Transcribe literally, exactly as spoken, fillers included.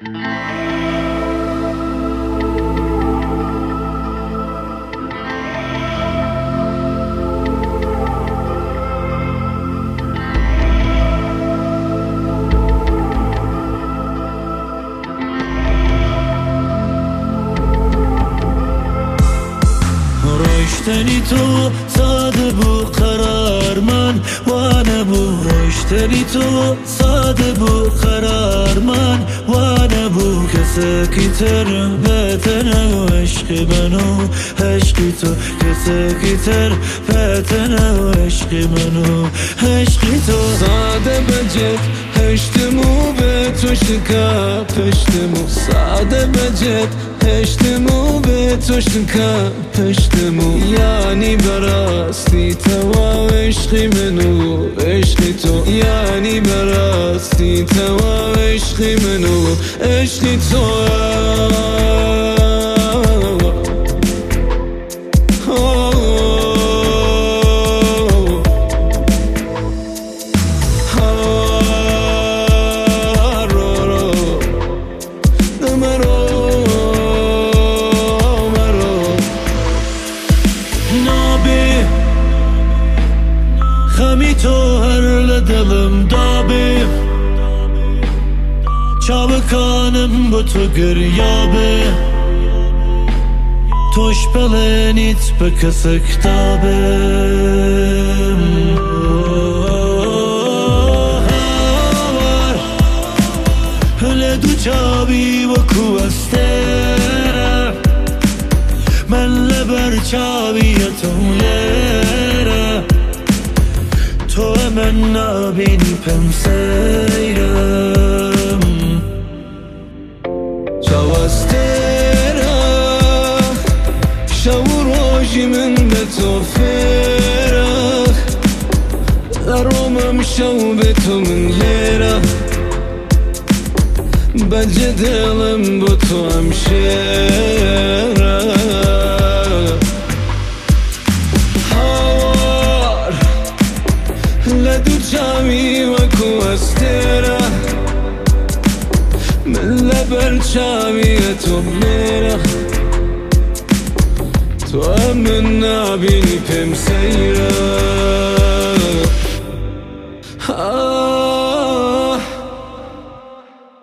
رشتنی تو ساده بو قرار من وانه بو رشتنی تو ساده بو قرار من وانه بو کسی تر بتنه و عشق منو عشقی تو کسی تر بتنه و عشق منو عشقی تو ساده بجد هشتمو به تو شکا پشتمو ساده بجد هشتمو به تو شکا پشتمو یعنی براستی تو عشقی منو عشقی تو یعنی براستی تو عشقی منو عشقی تو خمی تو هر لدلم دابی چاوکانم با تو گریابی توش بلنیت بکس کتابم هاور لدو چابی و کوستره من لبر چابیتم لیره تو من نبینی پم سیرم چاوستره شو روشی من به تو فرخ درومم شو به تو من لیره بجه دلم با تو همشیره لدو چاوی و کوستره من لبر چاوی تو میره تو من نبینی پم سیره